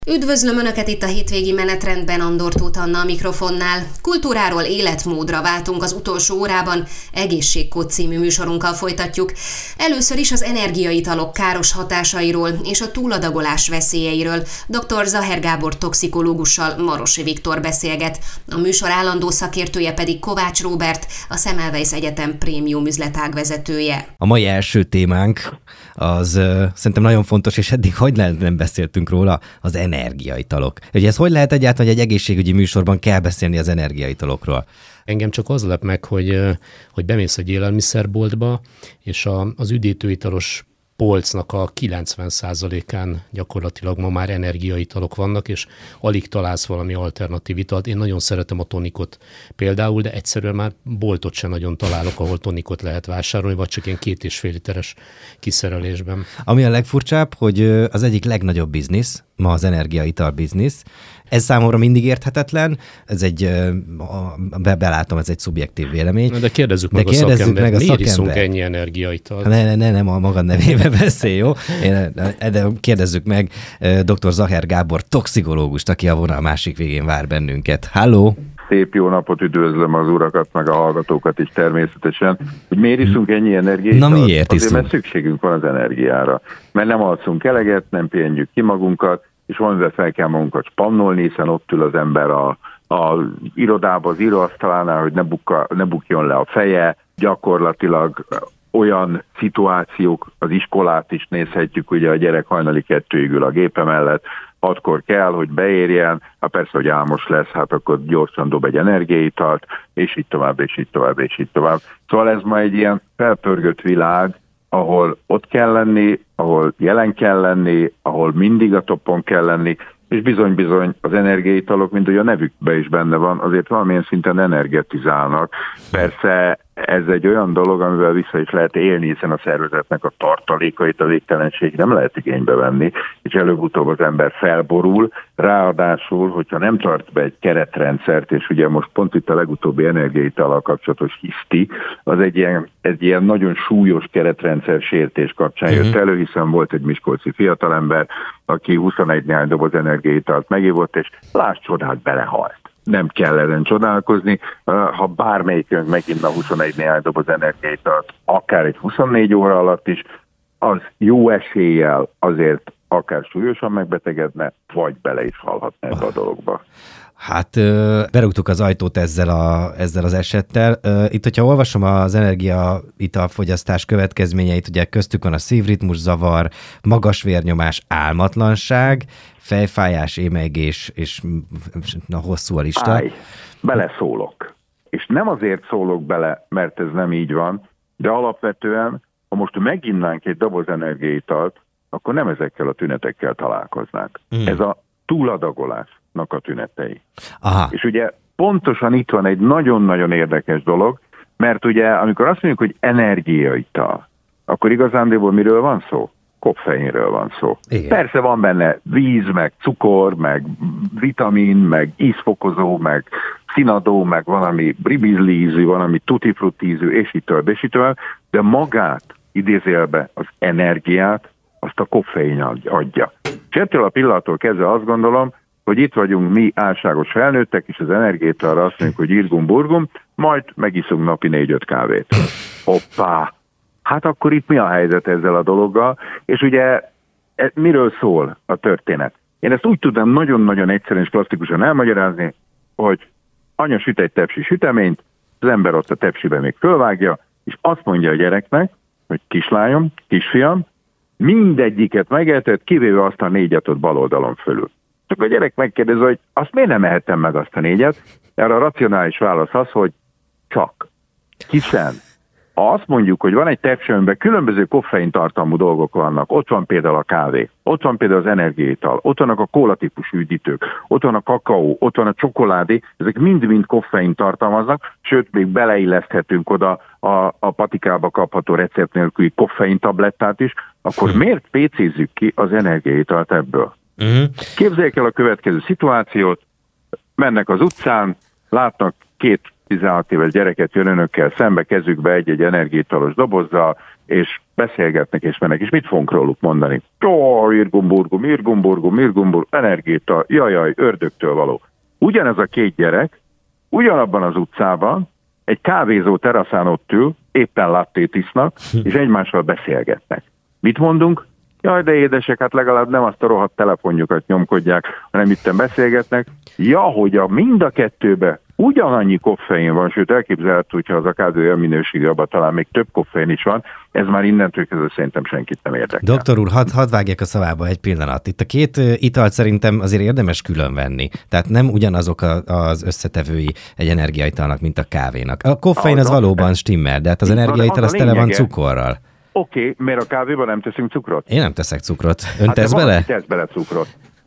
Üdvözlöm Önöket itt a hétvégi menetrendben, Andor Tóth Anna a mikrofonnál. Kultúráról életmódra váltunk az utolsó órában, Egészségkód című műsorunkkal folytatjuk. Először is az energiaitalok káros hatásairól és a túladagolás veszélyeiről dr. Zaher Gábor toxikológussal Marosi Viktor beszélget. A műsor állandó szakértője pedig Kovács Róbert, a Semmelweis Egyetem prémium üzletág vezetője. A mai első témánk az szerintem nagyon fontos, és eddig nem beszéltünk róla, az energiaitalok. Ugye ez hogy lehet egyáltalán, hogy egy egészségügyi műsorban kell beszélni az energiaitalokról? Engem csak az lep meg, hogy bemész egy élelmiszerboltba, és az üdítőitalos polcnak a 90%-án gyakorlatilag ma már energiaitalok vannak, és alig találsz valami alternatív italt. Én nagyon szeretem a tonikot például, de egyszerűen már boltot sem nagyon találok, ahol tonikot lehet vásárolni, vagy csak ilyen 2,5 literes kiszerelésben. Ami a legfurcsább, hogy az egyik legnagyobb biznisz, ma az energiaital biznisz. Ez számomra mindig érthetetlen, ez belátom, ez egy szubjektív vélemény. De kérdezzük meg a szakembert, miért iszunk ennyi energiaitalt? Nem a magad nevébe beszél, jó? De kérdezzük meg dr. Zaher Gábor toxikológust, aki a vonal másik végén vár bennünket. Halló! Szép jó napot, üdvözlöm az urakat, meg a hallgatókat is természetesen. Hogy miért iszunk ennyi energiát? Na miért iszunk? Azért, mert szükségünk van az energiára. Mert nem alszunk eleget, nem pihenjük ki magunkat, és valamivel fel kell magunkat spannolni, hiszen ott ül az ember a irodába, az íróasztalánál, hogy ne bukjon le a feje. Gyakorlatilag olyan szituációk, az iskolát is nézhetjük, ugye a gyerek hajnali 2-ig ül a gépe mellett, 6-kor kell, hogy beérjen, persze, hogy álmos lesz, akkor gyorsan dob egy energiaitalt, és így tovább, és így tovább, és így tovább. Szóval ez ma egy ilyen felpörgött világ, ahol ott kell lenni, ahol jelen kell lenni, ahol mindig a toppon kell lenni, és bizony-bizony az energiaitalok, mint hogy a nevükben is benne van, azért valamilyen szinten energetizálnak. Persze ez egy olyan dolog, amivel vissza is lehet élni, hiszen a szervezetnek a tartalékait, a végtelenség nem lehet igénybe venni, és előbb-utóbb az ember felborul, ráadásul, hogyha nem tart be egy keretrendszert, és ugye most pont itt a legutóbbi energiaitallal kapcsolatos hiszti, az egy ilyen nagyon súlyos keretrendszer sértés kapcsán jött elő, hiszen volt egy miskolci fiatalember, aki 21 néhány doboz energiaitalt megívott, és láss csodát, belehalt. Nem kell ezen csodálkozni, ha bármelyikünk meginna 21 néhány doboz energiaitalt, akár egy 24 óra alatt is, az jó eséllyel azért akár súlyosan megbetegedne, vagy bele is halhatna ebbe a dologba. Hát berúgtuk az ajtót ezzel az esettel. Itt, hogyha olvasom az energiaitalfogyasztás következményeit, ugye köztük van a szívritmuszavar, magas vérnyomás, álmatlanság, fejfájás, émelygés, és hosszú a lista. Beleszólok. És nem azért szólok bele, mert ez nem így van, de alapvetően, ha most meginnánk egy doboz energiaitalt, akkor nem ezekkel a tünetekkel találkoznánk. Ez a túladagolásnak a tünetei. Aha. És ugye pontosan itt van egy nagyon-nagyon érdekes dolog, mert ugye amikor azt mondjuk, hogy energiaital, akkor igazándiból miről van szó? Koffeinről van szó. Igen. Persze van benne víz, meg cukor, meg vitamin, meg ízfokozó, meg színadó, meg valami bribizlízű, valami tutifrutízű, és így tovább, de magát, idézélbe, az energiát, azt a koffein adja. És ettől a pillanattól kezdve azt gondolom, hogy itt vagyunk mi álságos felnőttek, és az energiaitalra azt mondjuk, hogy irgum-burgum, majd megiszunk napi 4-5 kávét. Hoppá! Hát akkor itt mi a helyzet ezzel a dologgal? És ugye miről szól a történet? Én ezt úgy tudom nagyon-nagyon egyszerűen és plastikusan elmagyarázni, hogy anya süt egy tepsi süteményt, az ember ott a tepsiben még fölvágja, és azt mondja a gyereknek, hogy kislányom, kisfiam, mindegyiket megehetett, kivéve azt a 4-et ott bal oldalon fölül. Csak a gyerek megkérdezi, hogy azt miért nem ehettem meg azt a 4-et? Erre a racionális válasz az, hogy csak. Hiszen ha azt mondjuk, hogy van egy tepsi, amiben különböző koffeintartalmú dolgok vannak, ott van például a kávé, ott van például az energiaital, ott vannak a kólatípusú üdítők, ott van a kakaó, ott van a csokoládé, ezek mind-mind koffein tartalmaznak, sőt, még beleilleszthetünk oda a patikába kapható recept nélküli koffein tablettát is, akkor miért pécézzük ki az energiaitalt ebből? Képzeljék el a következő szituációt, mennek az utcán, látnak 2 16 éves gyereket jön önökkel szembe, kezükbe egy energiaitalos dobozzal, és beszélgetnek és mennek, és mit fogunk róluk mondani? Irgumburgum, energiaital, jajaj, ördögtől való. Ugyanez a két gyerek, ugyanabban az utcában, egy kávézó teraszán ott ül, éppen lattét isznak, és egymással beszélgetnek. Mit mondunk? Jaj, de édesek, hát legalább nem azt a rohadt telefonjukat nyomkodják, hanem itten beszélgetnek. Ja, hogy mind a kettőbe ugyanannyi koffein van, sőt elképzelhető, hogyha az a kávé olyan minőségű, abban talán még több koffein is van, ez már innentől kezdve szerintem senkit nem érdekel. Doktor úr, hadd vágjak a szavába egy pillanat. Itt a két italt szerintem azért érdemes külön venni. Tehát nem ugyanazok az összetevői egy energiaitalnak, mint a kávénak. A koffein az valóban stimmel, de hát az energiaital az tele van cukorral. Oké, miért a kávéban nem teszünk cukrot? Én nem teszek cukrot. Ön tesz bele? Tesz bele cukrot.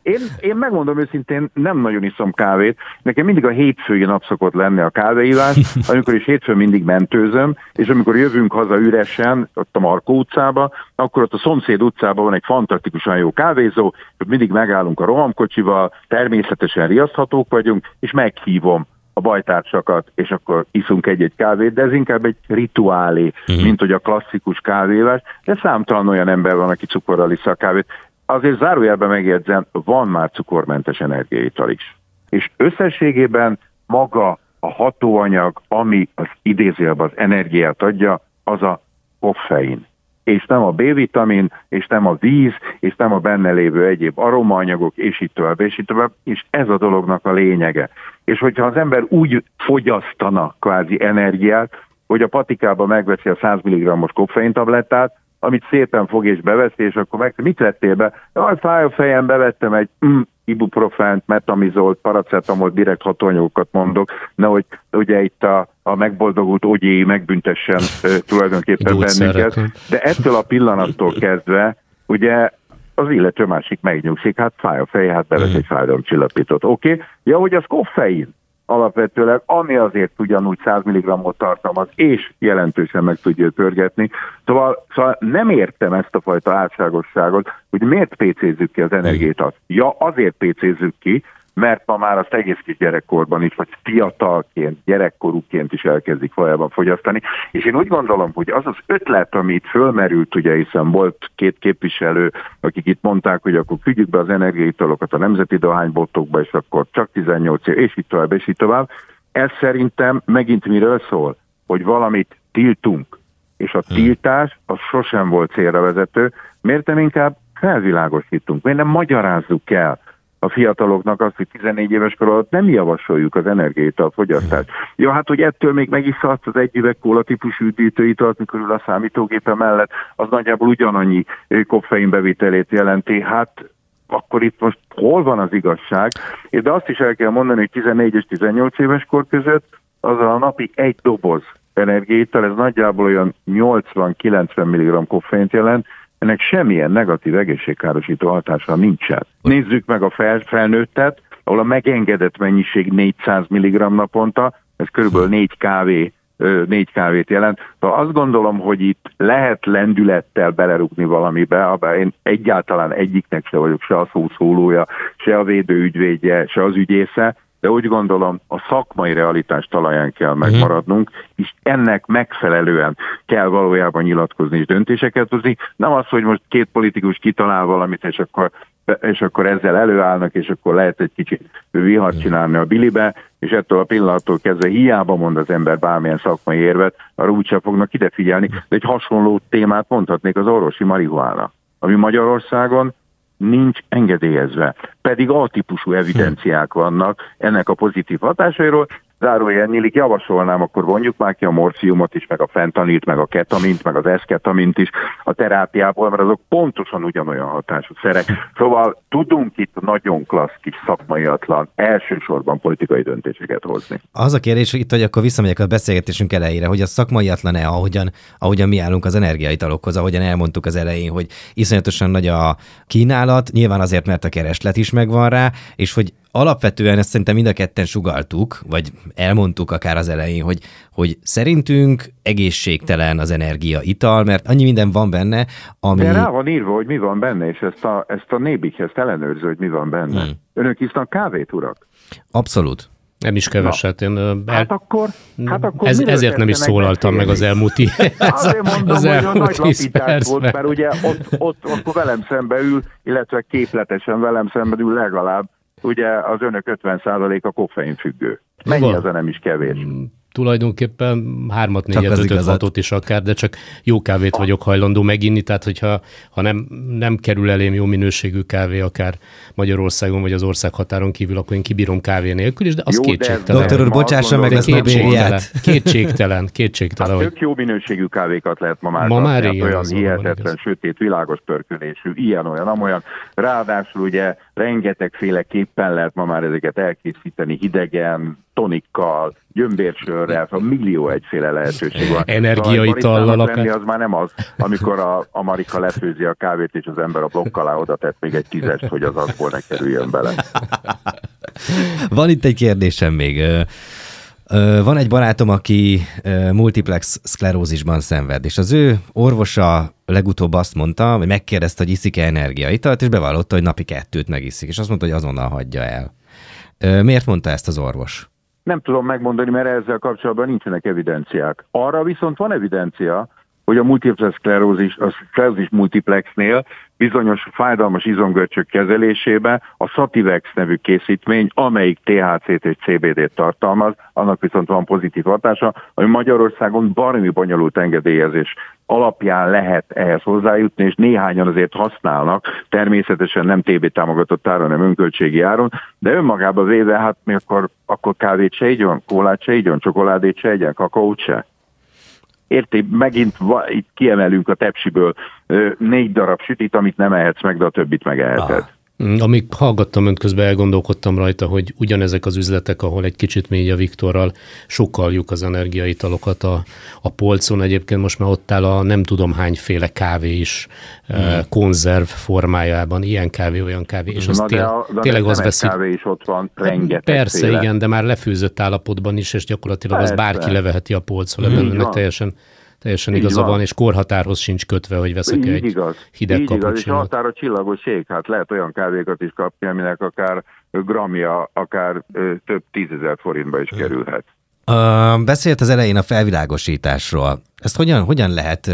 Én megmondom őszintén, nem nagyon iszom kávét. Nekem mindig a hétfői nap szokott lenni a kávéívás, amikor is hétfőn mindig mentőzöm, és amikor jövünk haza üresen, ott a Markó utcába, akkor ott a szomszéd utcában van egy fantasztikusan jó kávézó, hogy mindig megállunk a rohamkocsival, természetesen riaszthatók vagyunk, és meghívom a bajtársakat, és akkor iszunk egy-egy kávét, de ez inkább egy rituálé, mint hogy a klasszikus kávéívás, de számtalan olyan ember van, aki cukorral issza a kávét. Azért zárójelben megjegyzem, van már cukormentes energiaital is. És összességében maga a hatóanyag, ami az idézőjelben az energiát adja, az a koffein. És nem a B-vitamin, és nem a víz, és nem a benne lévő egyéb aromaanyagok, és így tovább, és ez a dolognak a lényege. És hogyha az ember úgy fogyasztana kvázi energiát, hogy a patikába megveszi a 100 mg-os koffeintablettát, amit szépen fog és beveszi, és akkor mit vettél be? Jaj, fáj a fejem, bevettem egy ibuprofent, metamizolt, paracetamolt, direkt hatóanyagokat mondok, nehogy ugye itt a megboldogult ogyéi megbüntessen tulajdonképpen bennünket. De ettől a pillanattól kezdve, ugye az illető másik megnyugszik, hát fáj a feje, hát bevesz egy fájdalomcsillapítót. Oké? Ja, hogy az koffein alapvetőleg, ami azért ugyanúgy 100 mg-ot tartalmaz, és jelentősen meg tudja pörgetni. Szóval nem értem ezt a fajta álságosságot, hogy miért PC-zzük ki az energiát. Ja, azért PC-zzük ki, mert ma már azt egész kis gyerekkorban is, vagy fiatalként, gyerekkorúként is elkezdik valójában fogyasztani. És én úgy gondolom, hogy az az ötlet, ami itt fölmerült, ugye, hiszen volt két képviselő, akik itt mondták, hogy akkor küldjük be az energiaitalokat a nemzeti dohányboltokba, és akkor csak 18 év, és így tovább. Ez szerintem megint miről szól? Hogy valamit tiltunk. És a tiltás az sosem volt célra vezető. Miért nem inkább felvilágosítunk? Miért nem magyarázzuk el a fiataloknak azt, hogy 14 éves kor alatt nem javasoljuk az energiaital fogyasztást. Ja, hát, hogy ettől még megiszhatsz az egy üveg kóla típusú üdítőitalt, mikor ül a számítógépe mellett, az nagyjából ugyanannyi koffein bevitelét jelenti. Hát akkor itt most hol van az igazság? De azt is el kell mondani, hogy 14 és 18 éves kor között az a napi egy doboz energiaital, ez nagyjából olyan 80-90 mg koffeint jelent, ennek semmilyen negatív egészségkárosító hatása nincsen. Nézzük meg a felnőttet, ahol a megengedett mennyiség 400 mg naponta, ez körülbelül 4 kávét jelent. Szóval azt gondolom, hogy itt lehet lendülettel belerúgni valamibe, abban én egyáltalán egyiknek se vagyok, se a szószólója, se a védőügyvédje, se az ügyésze, de úgy gondolom, a szakmai realitás talaján kell megmaradnunk, és ennek megfelelően kell valójában nyilatkozni és döntéseket hozni. Nem az, hogy most két politikus kitalál valamit, és akkor ezzel előállnak, és akkor lehet egy kicsit vihart csinálni a bilibe, és ettől a pillanattól kezdve hiába mond az ember bármilyen szakmai érvet, arra úgysem fognak ide figyelni. De egy hasonló témát mondhatnék az orvosi marihuána, ami Magyarországon nincs engedélyezve. Pedig A-típusú evidenciák vannak ennek a pozitív hatásairól. Zárójel nyílik, javasolnám, akkor vonjuk már ki a morfiumot is, meg a fentanilt, meg a ketamint, meg az eszketamint is a terápiából, mert azok pontosan ugyanolyan hatású szerek. Szóval tudunk itt nagyon klassz kis szakmaiatlan, elsősorban politikai döntéseket hozni. Az a kérdés, hogy itt, hogy akkor visszamegyek a beszélgetésünk elejére, hogy a szakmaiatlan-e, ahogyan mi állunk az energiaitalokhoz, ahogyan elmondtuk az elején, hogy iszonyatosan nagy a kínálat, nyilván azért, mert a kereslet is megvan rá, és hogy alapvetően ezt szerintem mind a ketten sugalltuk, vagy elmondtuk akár az elején, hogy szerintünk egészségtelen az energiaital, mert annyi minden van benne, ami... De rá van írva, hogy mi van benne, és ezt a Nébik ezt ellenőrző, hogy mi van benne. Önök isznak kávét, urak? Abszolút. Nem is keveset. Hát akkor ezért nem is szólaltam meg az elmúlt Azért mondom, hogy a nagy lapítás volt, mert ugye ott velem szembe ül, illetve képletesen velem szembe ül legalább ugye az önök 50%-a koffeinfüggő. Mennyi az, nem is kevés? Tulajdonképpen 3, 4, 5, 6 is akár, de csak jó kávét vagyok hajlandó meginni, tehát hogyha nem kerül elém jó minőségű kávé akár Magyarországon vagy az ország határon kívül, akkor én kibírom kávé nélkül is, de az kétségtelen. Doktor úr, bocsássa meg ezt a bériát. Kétségtelen. Hát tök jó minőségű kávékat lehet ma már. Olyan hihetetlen, sötét, világos pörkölésű, ilyen-olyan, amolyan. Ráadásul ugye rengetegféleképpen lehet ma már ezeket elkészíteni hidegen, tonikkal, gyömbérsörrel, millió egyféle lehetőség van. Energiaitallal akár. Az már nem az, amikor a Marika lefőzi a kávét, és az ember a blokk alá oda tett még egy 10-est, hogy az abból ne kerüljön bele. Van itt egy kérdésem még. Van egy barátom, aki multiplex szklerózisban szenved, és az ő orvosa legutóbb azt mondta, hogy megkérdezte, hogy iszik-e energiaitalt, és bevallotta, hogy napi 2 megiszik, és azt mondta, hogy azonnal hagyja el. Miért mondta ezt az orvos? Nem tudom megmondani, mert ezzel kapcsolatban nincsenek evidenciák. Arra viszont van evidencia, hogy a multiplex szklerózis multiplexnél bizonyos fájdalmas izomgörcsök kezelésében a Sativex nevű készítmény, amelyik THC-t és CBD-t tartalmaz, annak viszont van pozitív hatása, ami Magyarországon baromi bonyolult engedélyezés alapján lehet ehhez hozzájutni, és néhányan azért használnak, természetesen nem TB támogatott áron, nem önköltségi áron, de önmagában véve, hát mi akkor kávét se igyon, kólát se igyon, csokoládét se igyon, kakaót se. Érti, megint itt kiemelünk a tepsiből 4 darab sütit, amit nem ehetsz meg, de a többit megeheted. Amíg hallgattam önt, közben elgondolkodtam rajta, hogy ugyanezek az üzletek, ahol egy kicsit mély a Viktorral sokkaljuk az energiaitalokat a polcon. Egyébként most már ott áll a nem tudom hányféle kávé is konzerv formájában, ilyen kávé, olyan kávé. És az tényleg az veszi. Kávé is ott van, rengeteg. Persze, igen, de már lefőzött állapotban is, és gyakorlatilag az bárki leveheti a polcról. Ebben teljesen igaza van, és korhatárhoz sincs kötve, hogy veszek egy hideg kapucsinót. És a határ a csillagos ég, hát lehet olyan kávékat is kapni, aminek akár gramja, akár több 10 000 forintba is kerülhet. Beszélt az elején a felvilágosításról. Ezt hogyan lehet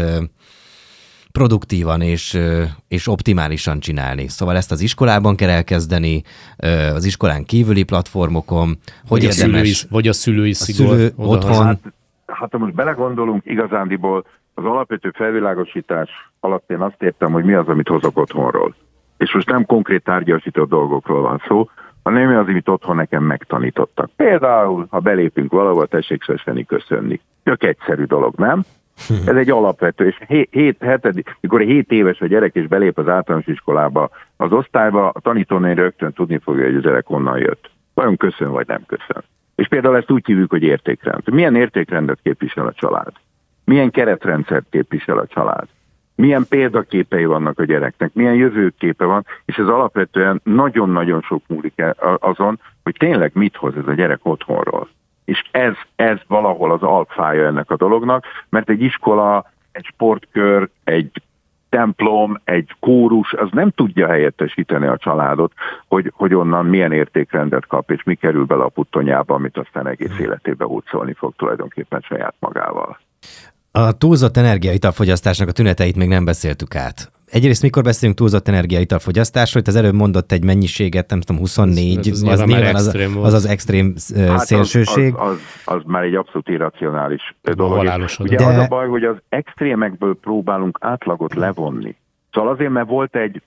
produktívan és optimálisan csinálni? Szóval ezt az iskolában kell elkezdeni, az iskolán kívüli platformokon, vagy a szülői szigor otthon. Hát ha most belegondolunk, igazándiból az alapvető felvilágosítás alatt én azt értem, hogy mi az, amit hozok otthonról. És most nem konkrét tárgyasított dolgokról van szó, hanem mi az, amit otthon nekem megtanítottak. Például, ha belépünk valahol, tessék szeszeni, köszönni. Tök egyszerű dolog, nem? Ez egy alapvető, és mikor 7 éves a gyerek és belép az általános iskolába, az osztályba, a tanítónéni rögtön tudni fogja, hogy a gyerek honnan jött. Vajon köszön, vagy nem köszön. És például ezt úgy hívjuk, hogy értékrend. Milyen értékrendet képvisel a család? Milyen keretrendszert képvisel a család? Milyen példaképei vannak a gyereknek? Milyen jövőképe van? És ez alapvetően nagyon-nagyon sok múlik azon, hogy tényleg mit hoz ez a gyerek otthonról. És ez valahol az alfája ennek a dolognak, mert egy iskola, egy sportkör, egy templom, egy kórus, az nem tudja helyettesíteni a családot, hogy onnan milyen értékrendet kap, és mi kerül bele a puttonyába, amit aztán egész életében hurcolni fog tulajdonképpen saját magával. A túlzott energiaitalfogyasztásnak a tüneteit még nem beszéltük át. Egyrészt mikor beszélünk túlzott energiaitalfogyasztásról, itt az előbb mondott egy mennyiséget, nem tudom, 24, az nyilván az extrém szélsőség. Az már egy abszolút irracionális dolog. Ugye az a baj, hogy az extrémekből próbálunk átlagot levonni. Szóval azért, mert volt egy,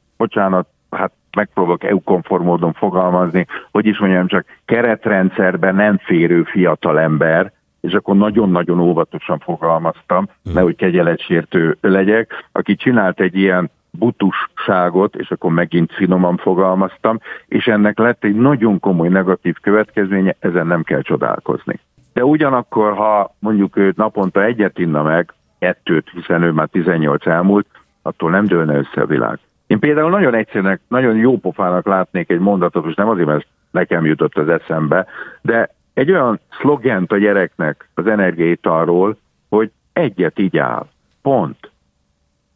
megpróbálok EU-konform módon fogalmazni, hogy is mondjam, csak keretrendszerben nem férő fiatal ember, és akkor nagyon-nagyon óvatosan fogalmaztam, nehogy kegyeletsértő legyek, aki csinált egy ilyen butusságot, és akkor megint finoman fogalmaztam, és ennek lett egy nagyon komoly negatív következménye, ezen nem kell csodálkozni. De ugyanakkor, ha mondjuk ő naponta egyet inna meg, 2, hiszen ő már 18 elmúlt, attól nem dőlne össze a világ. Én például nagyon egyszerűen, nagyon jó pofának látnék egy mondatot, és nem azért, mert nekem jutott az eszembe, de egy olyan szlogent a gyereknek az energiaitalról, hogy egyet igyál. Pont.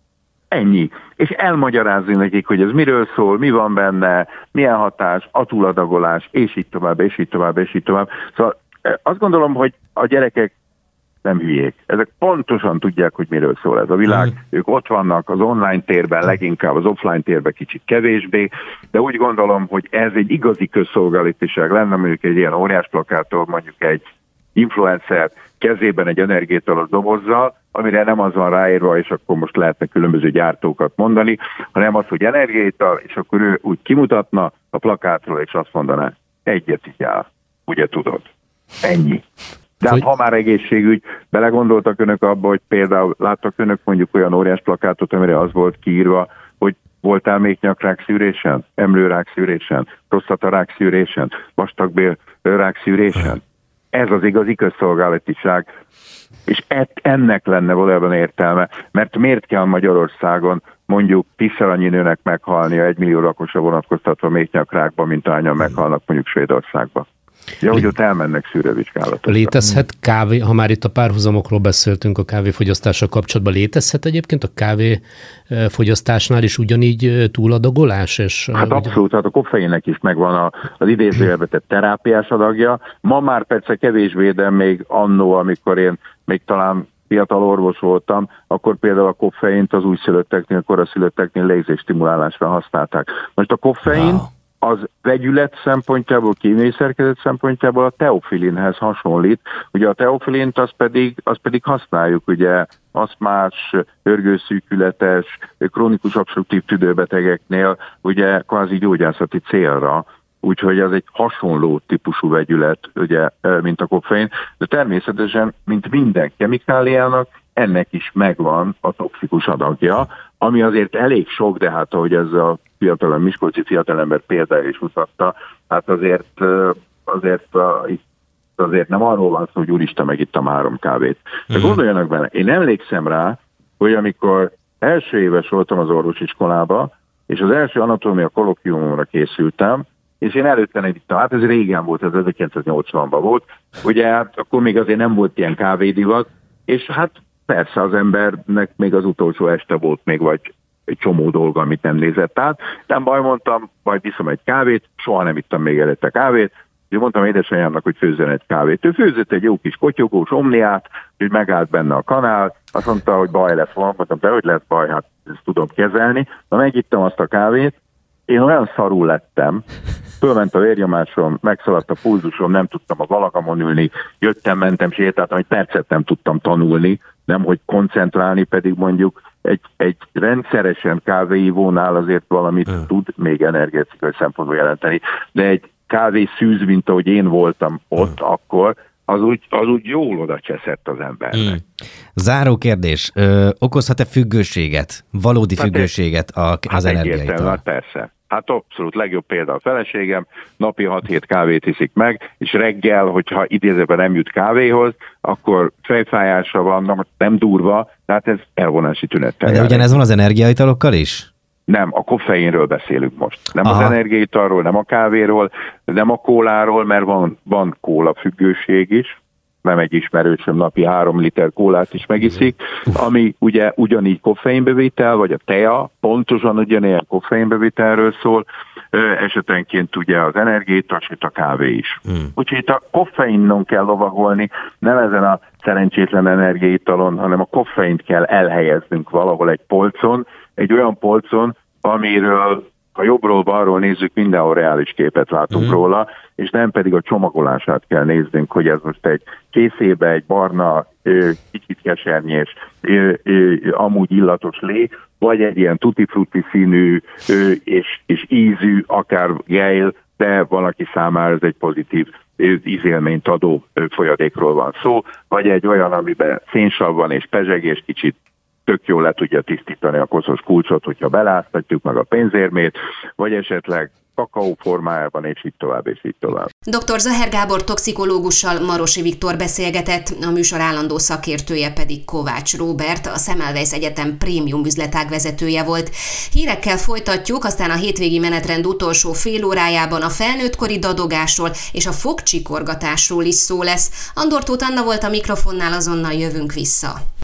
Ennyi. És elmagyarázni nekik, hogy ez miről szól, mi van benne, milyen hatás, a túladagolás, és így tovább, és így tovább, és így tovább. Szóval azt gondolom, hogy a gyerekek nem hülyék. Ezek pontosan tudják, hogy miről szól ez a világ. Ők ott vannak az online térben, leginkább az offline térben kicsit kevésbé, de úgy gondolom, hogy ez egy igazi közszolgálatiság lenne, mondjuk egy ilyen óriás plakáttól, mondjuk egy influencer kezében egy energiaitalos dobozzal, amire nem az van ráírva, és akkor most lehetne különböző gyártókat mondani, hanem az, hogy energiaital, és akkor ő úgy kimutatna a plakátról, és azt mondaná, egyet igyál, ugye tudod. Ennyi. De hát, ha már egészségügy, belegondoltak önök abba, hogy például láttak önök mondjuk olyan óriás plakátot, amire az volt kiírva, hogy voltál még nyakrák szűrésen, emlőrák szűrésen, prostatarák szűrésen, vastagbélrák szűrésen. Ez az igazi közszolgálatiság, és ennek lenne valójában értelme, mert miért kell Magyarországon mondjuk 10-szer annyi nőnek meghalnia 1 millió lakosra vonatkoztatva méhnyakrákba, mint ahányan meghalnak mondjuk Svédországba. Ja, hogy ott elmennek szűrővizsgálatokra. Létezhet kávé, ha már itt a párhuzamokról beszéltünk a kávéfogyasztással kapcsolatban, létezhet egyébként a kávéfogyasztásnál is ugyanígy túladagolás? Hát abszolút, hát a koffeinnek is megvan az idézőjelbe tett terápiás adagja. Ma már persze kevésbé, de még annó, amikor én még talán fiatal orvos voltam, akkor például a koffeint az újszülötteknél, koraszülötteknél lézésstimulálásra használták. Most a koffein az vegyület szempontjából, kémiai szerkezet szempontjából a teofilinhez hasonlít. Ugye a teofilint azt pedig használjuk, ugye asztmás, hörgőszűkületes, krónikus obstruktív tüdőbetegeknél, ugye kvázi gyógyászati célra. Úgyhogy az egy hasonló típusú vegyület, ugye, mint a koffein, de természetesen, mint minden kemikáliának, ennek is megvan a toxikus adagja, ami azért elég sok, de hát ahogy ez a miskolci fiatalember példája is mutatta, hát azért nem arról van szó, hogy úristen, megittam 3 kávét. De gondoljanak bele, én emlékszem rá, hogy amikor első éves voltam az orvosiskolába, és az első anatómia kollokviumomra készültem, és én előtte nem ittam, hát ez régen volt, ez 1980-ban volt, ugye hát akkor még azért nem volt ilyen kávédivat, és hát persze az embernek még az utolsó este volt még vagy egy csomó dolga, amit nem nézett át. Nem baj, mondtam, majd iszom egy kávét, soha nem ittam még előtte kávét, és mondtam édesanyámnak, hogy főzzen egy kávét. Ő főzött egy jó kis kotyogós omniát, hogy megállt benne a kanál, azt mondta, hogy baj lesz, mondtam, de hogy lesz baj, hát ezt tudom kezelni. Na megittem azt a kávét, én olyan szarul lettem, fölment a vérnyomásom, megszaladt a pulzusom, nem tudtam a valakamon ülni, jöttem, mentem, sétáltam, hogy percet nem tudtam tanulni, nem hogy koncentrálni, pedig mondjuk egy rendszeresen kávéívónál azért valamit tud még energetikai szempontból jelenteni, de egy kávészűz, mint ahogy én voltam ott akkor, az úgy jól oda cseszett az embernek. Záró kérdés. Okozhat-e függőséget, valódi függőséget az energiaital? Hát persze. Hát abszolút legjobb példa a feleségem, napi 6-7 kávét iszik meg, és reggel, hogyha idézőben nem jut kávéhoz, akkor fejfájása van, nem durva, tehát ez elvonási tünettel. De ugyanez van az energiaitalokkal is? Nem, a koffeinről beszélünk most. Nem az energiaitalról, nem a kávéról, nem a kóláról, mert van kóla függőség is. Nem egy ismerősöm napi 3 liter kólát is megiszik, ami ugye ugyanígy koffeinbevitel, vagy a tea pontosan ugyanilyen koffeinbevitelről szól, esetenként ugye az energiaital, sőt a kávé is. Úgyhogy itt a koffeinon kell lovagolni, nem ezen a szerencsétlen energiaitalon, hanem a koffeint kell elhelyeznünk valahol egy polcon, egy olyan polcon, amiről ha jobbról balról nézzük, mindenhol reális képet látunk róla, és nem pedig a csomagolását kell néznünk, hogy ez most egy készébe, egy barna, kicsit kesernyés, amúgy illatos lé, vagy egy ilyen tutti-frutti színű és ízű, akár gejl, de valaki számára ez egy pozitív ízélményt adó folyadékról van szó, vagy egy olyan, amiben szénsav van és pezsegés, kicsit tök jól le tudja tisztítani a koszos kulcsot, hogyha beláztatjuk meg a pénzérmét, vagy esetleg kakaó formájában, és így tovább, és így tovább. Dr. Zaher Gábor toxikológussal Marosi Viktor beszélgetett, a műsor állandó szakértője pedig Kovács Róbert, a Semmelweis Egyetem prémium üzletág vezetője volt. Hírekkel folytatjuk, aztán a hétvégi menetrend utolsó fél órájában a felnőttkori dadogásról és a fogcsikorgatásról is szó lesz. Andor Tóth Anna volt a mikrofonnál, azonnal jövünk vissza.